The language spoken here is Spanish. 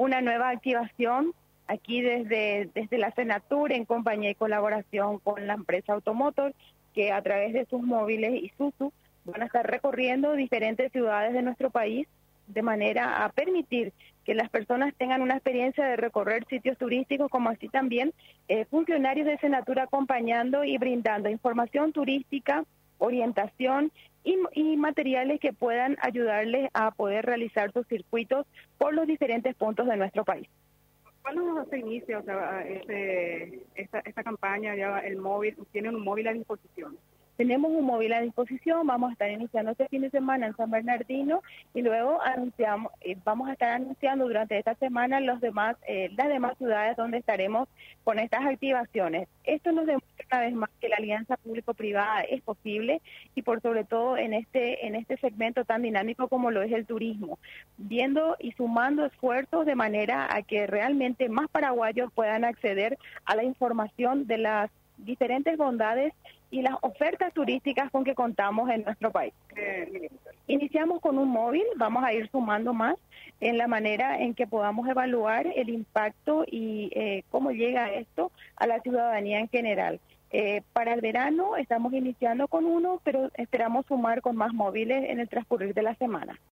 una nueva activación aquí desde la Senatur en compañía y colaboración con la empresa Automotor, que a través de sus móviles Isuzu van a estar recorriendo diferentes ciudades de nuestro país de manera a permitir que las personas tengan una experiencia de recorrer sitios turísticos, como así también funcionarios de Senatur acompañando y brindando información turística, orientación y materiales que puedan ayudarles a poder realizar sus circuitos por los diferentes puntos de nuestro país. ¿Cuándo se inicia esta campaña? Ya el móvil, ¿tienen un móvil a disposición? Tenemos un móvil a disposición, vamos a estar iniciando este fin de semana en San Bernardino y luego vamos a estar anunciando durante esta semana las demás ciudades donde estaremos con estas activaciones. Esto nos demuestra una vez más que la alianza público-privada es posible y por sobre todo en este segmento tan dinámico como lo es el turismo, viendo y sumando esfuerzos de manera a que realmente más paraguayos puedan acceder a la información de las diferentes bondades y las ofertas turísticas con que contamos en nuestro país. Iniciamos con un móvil, vamos a ir sumando más en la manera en que podamos evaluar el impacto y cómo llega esto a la ciudadanía en general. Para el verano estamos iniciando con uno, pero esperamos sumar con más móviles en el transcurrir de la semana.